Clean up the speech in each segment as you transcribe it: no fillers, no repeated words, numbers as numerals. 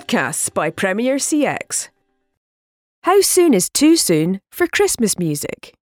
Podcasts by Premier CX. How soon is too soon for Christmas music?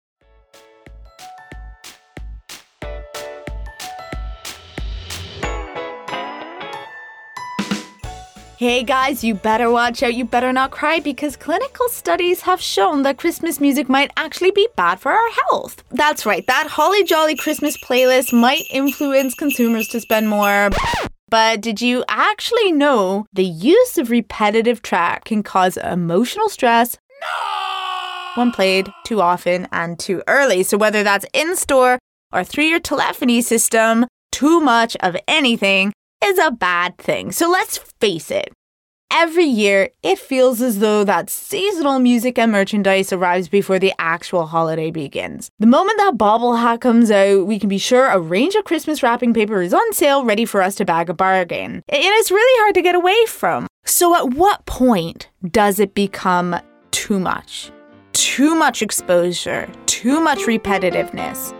Hey guys, you better watch out, you better not cry, because clinical studies have shown that Christmas music might actually be bad for our health. That's right, that holly jolly Christmas playlist might influence consumers to spend more. But did you actually know the use of repetitive track can cause emotional stress when played too often and too early? So whether that's in-store or through your telephony system, too much of anything is a bad thing. So let's face it. Every year, it feels as though that seasonal music and merchandise arrives before the actual holiday begins. The moment that bobble hat comes out, we can be sure a range of Christmas wrapping paper is on sale, ready for us to bag a bargain. And it's really hard to get away from. So at what point does it become too much? Too much exposure, too much repetitiveness.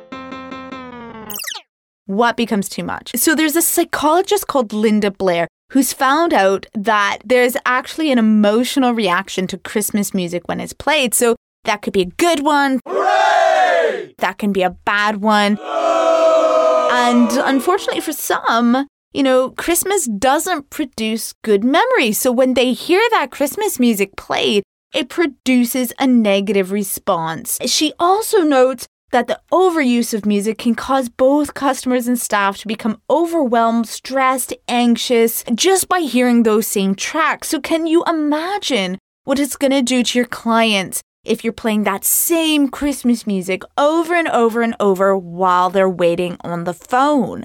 What becomes too much? So there's a psychologist called Linda Blair who's found out that there's actually an emotional reaction to Christmas music when it's played. So that could be a good one. Hooray! That can be a bad one. No! And unfortunately for some, Christmas doesn't produce good memories. So when they hear that Christmas music played, it produces a negative response. She also notes that the overuse of music can cause both customers and staff to become overwhelmed, stressed, anxious, just by hearing those same tracks. So can you imagine what it's going to do to your clients if you're playing that same Christmas music over and over and over while they're waiting on the phone?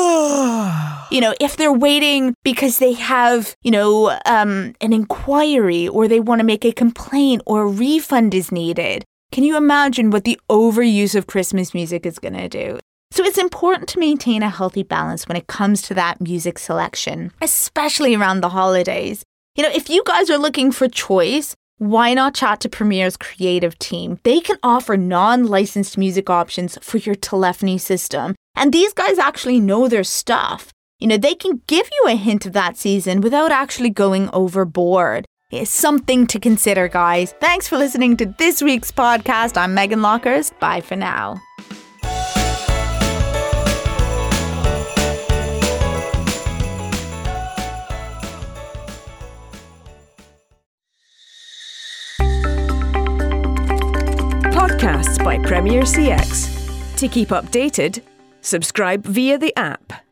If they're waiting because they have, an inquiry or they want to make a complaint or a refund is needed. Can you imagine what the overuse of Christmas music is going to do? So it's important to maintain a healthy balance when it comes to that music selection, especially around the holidays. If you guys are looking for choice, why not chat to Premier's creative team? They can offer non-licensed music options for your telephony system. And these guys actually know their stuff. They can give you a hint of that season without actually going overboard. It's something to consider, guys. Thanks for listening to this week's podcast. I'm Megan Lockers. Bye for now. Podcasts by Premier CX. To keep updated, subscribe via the app.